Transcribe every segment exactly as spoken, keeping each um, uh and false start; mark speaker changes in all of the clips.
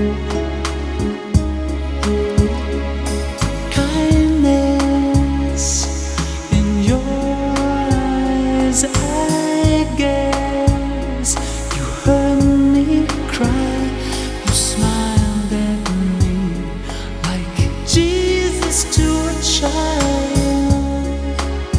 Speaker 1: Kindness in your eyes, I guess. You heard me cry, you smiled at me like Jesus to a child.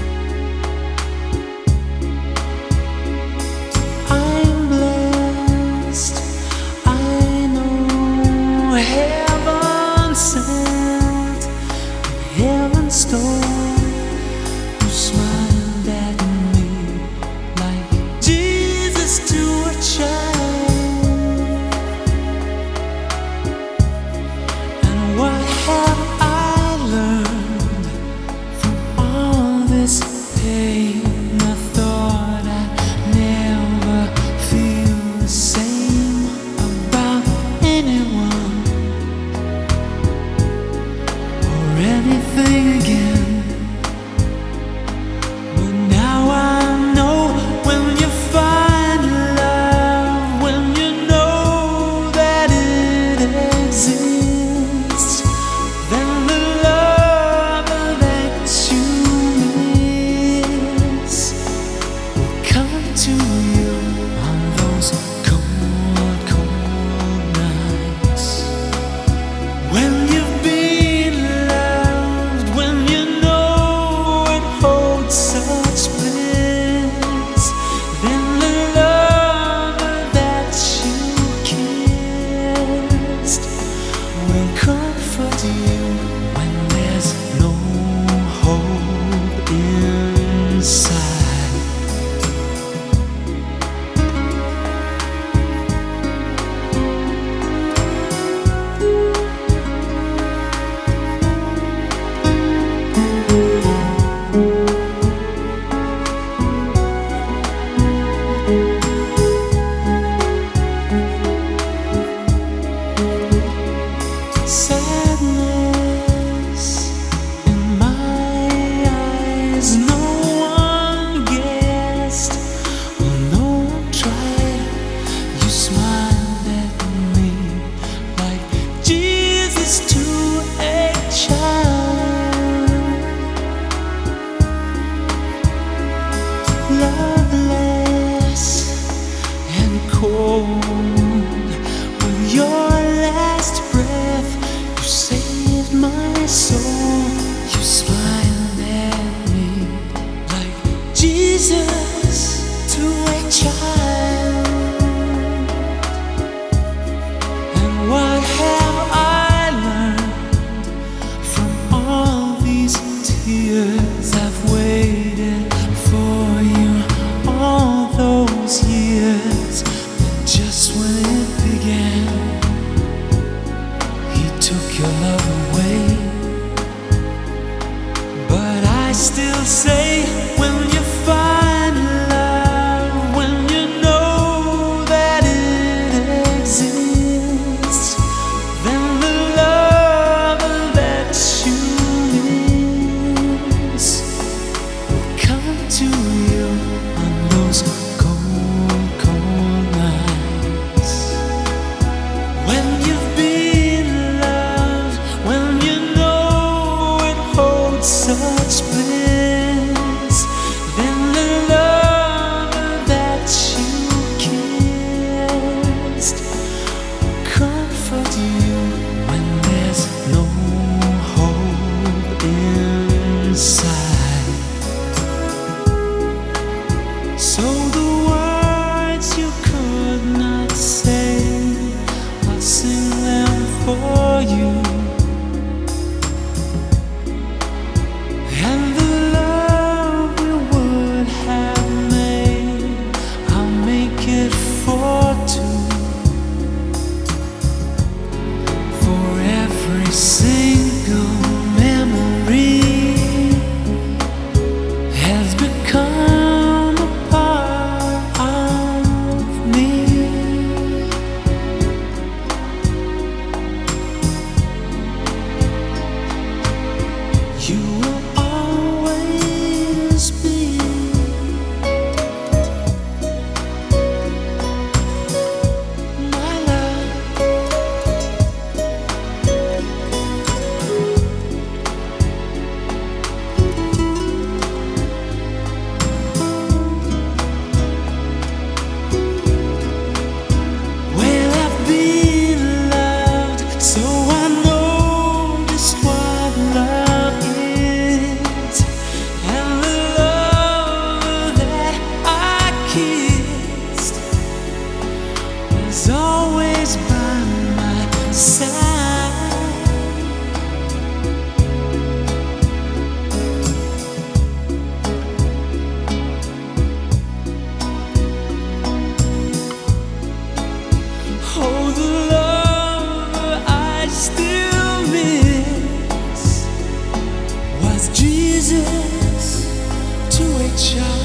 Speaker 1: I'm blessed, I know heaven sent, heaven stole. You smiled at me like Jesus to a child. And what have I learned from all this pain? I thought I'd never feel the same about anyone or anything again. But now I know, when you find love, when you know that it exists, then the love that you miss will come to you on those cold, cold nights. When you've been loved, when you know it holds such bliss, then the love that you kissed will comfort you when there's no hope inside. Sadness in my eyes, no one guessed, or no one tried. You smiled at me like Jesus to a child. Loveless and cold, with your last breath, you saved my soul. You smiled at me like Jesus to a child. And what have I learned from all these tears? I've waited for you all those years, but just when it began, He took your love away. But I still say, when you find love, when you know that it exists, then the love that you miss will come to you on those cold, cold nights. When you've been loved, when you know it holds such bliss, then the love that you kissed will comfort you when there's no hope inside. So the words you could not say, I'll sing them for you. And the love we would have made, I'll make it for two. For every single memory has become a part of me. You will always be my love. is always by my side. Oh, the love I still miss was Jesus to a child.